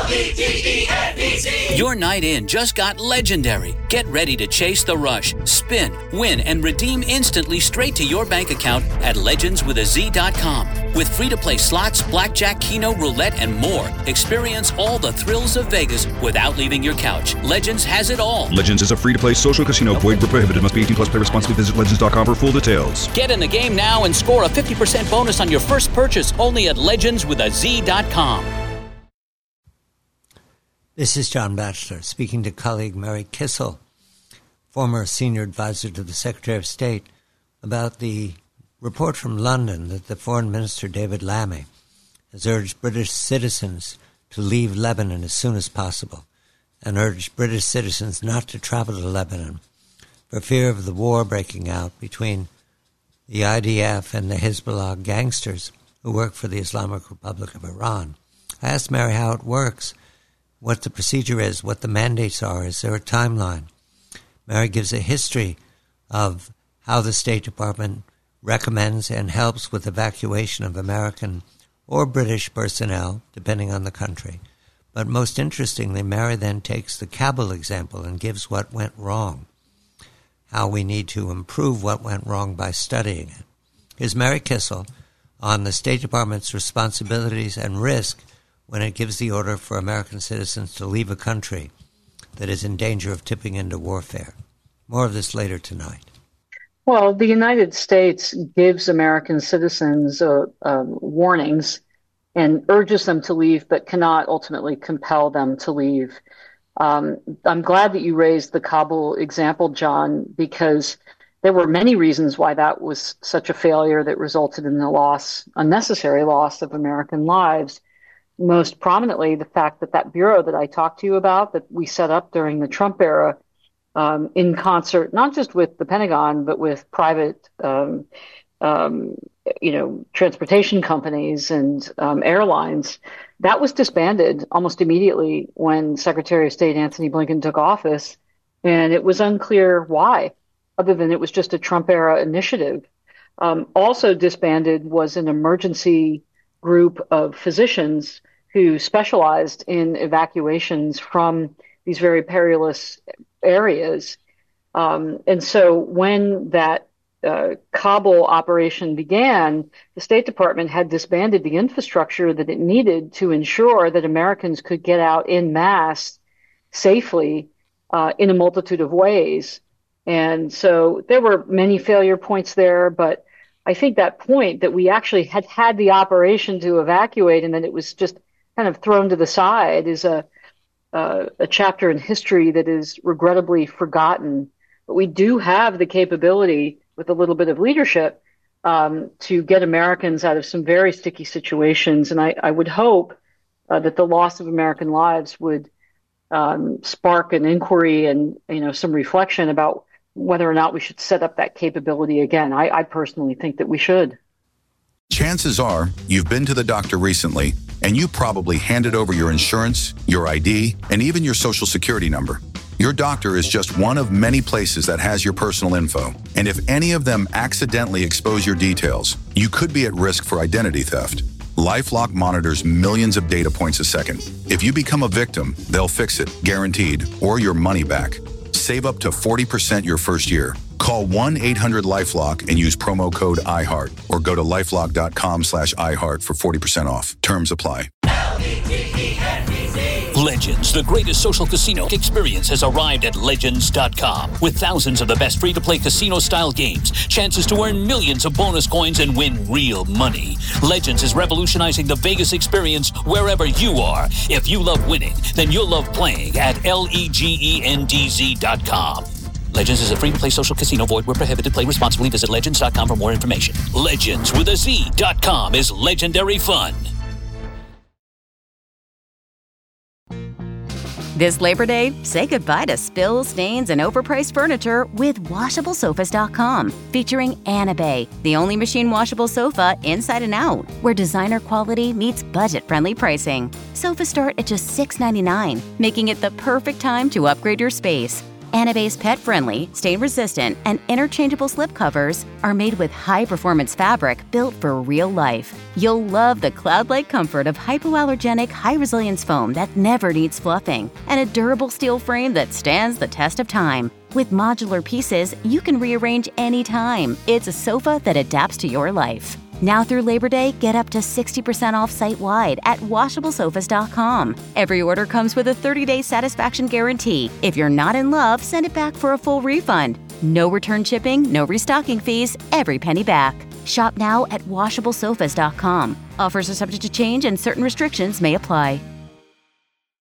Legends. Your night in just got legendary. Get ready to chase the rush, spin, win, and redeem instantly straight to your bank account at legendswithaz.com. With free-to-play slots, blackjack, keno, roulette, and more. Experience all the thrills of Vegas without leaving your couch. Legends has it all. Legends is a free-to-play social casino. Void where prohibited. Must be 18 plus. Play responsibly. Visit legends.com for full details. Get in the game now and score a 50% bonus on your first purchase only at legendswithaz.com. This is John Batchelor speaking to colleague Mary Kissel, former senior advisor to the Secretary of State, about the report from London that the Foreign Minister David Lammy has urged British citizens to leave Lebanon as soon as possible and urged British citizens not to travel to Lebanon for fear of the war breaking out between the IDF and the Hezbollah gangsters who work for the Islamic Republic of Iran. I asked Mary how it works, what the procedure is, what the mandates are. Is there a timeline? Mary gives a history of how the State Department recommends and helps with evacuation of American or British personnel, depending on the country. But most interestingly, Mary then takes the Kabul example and gives what went wrong, how we need to improve what went wrong by studying it. Here's Mary Kissel on the State Department's responsibilities and risk when it gives the order for American citizens to leave a country that is in danger of tipping into warfare. More of this later tonight. Well, the United States gives American citizens warnings and urges them to leave, but cannot ultimately compel them to leave. I'm glad that you raised the Kabul example, John, because there were many reasons why that was such a failure that resulted in the unnecessary loss of American lives. Most prominently, the fact that bureau that I talked to you about, that we set up during the Trump era, in concert, not just with the Pentagon, but with private, transportation companies and airlines, that was disbanded almost immediately when Secretary of State Antony Blinken took office. And it was unclear why, other than it was just a Trump era initiative. Also disbanded was an emergency group of physicians who specialized in evacuations from these very perilous areas. And so when that Kabul operation began, the State Department had disbanded the infrastructure that it needed to ensure that Americans could get out en masse safely in a multitude of ways. And so there were many failure points there, but I think that point that we actually had the operation to evacuate and then it was just kind of thrown to the side is a chapter in history that is regrettably forgotten. But we do have the capability, with a little bit of leadership, to get Americans out of some very sticky situations. And I would hope that the loss of American lives would spark an inquiry and some reflection about whether or not we should set up that capability again. I personally think that we should. Chances are you've been to the doctor recently and you probably handed over your insurance, your ID, and even your social security number. Your doctor is just one of many places that has your personal info. And if any of them accidentally expose your details, you could be at risk for identity theft. LifeLock monitors millions of data points a second. If you become a victim, they'll fix it, guaranteed, or your money back. Save up to 40% your first year. Call 1-800-LifeLock and use promo code iHeart or go to lifelock.com/iHeart for 40% off. Terms apply. Legends, the greatest social casino experience, has arrived at Legends.com. With thousands of the best free-to-play casino-style games, chances to earn millions of bonus coins and win real money. Legends is revolutionizing the Vegas experience wherever you are. If you love winning, then you'll love playing at LEGENDZ.com. Legends is a free-to-play social casino. Void where prohibited. Play responsibly. Visit Legends.com for more information. Legends with a Z.com is legendary fun. This Labor Day, say goodbye to spills, stains, and overpriced furniture with WashableSofas.com, featuring Anabay, the only machine washable sofa inside and out, where designer quality meets budget-friendly pricing. Sofas start at just $6.99, making it the perfect time to upgrade your space. Anabay's pet-friendly, stain-resistant, and interchangeable slip covers are made with high-performance fabric built for real life. You'll love the cloud-like comfort of hypoallergenic, high-resilience foam that never needs fluffing, and a durable steel frame that stands the test of time. With modular pieces, you can rearrange anytime. It's a sofa that adapts to your life. Now through Labor Day, get up to 60% off site-wide at washablesofas.com. Every order comes with a 30-day satisfaction guarantee. If you're not in love, send it back for a full refund. No return shipping, no restocking fees, every penny back. Shop now at washablesofas.com. Offers are subject to change and certain restrictions may apply.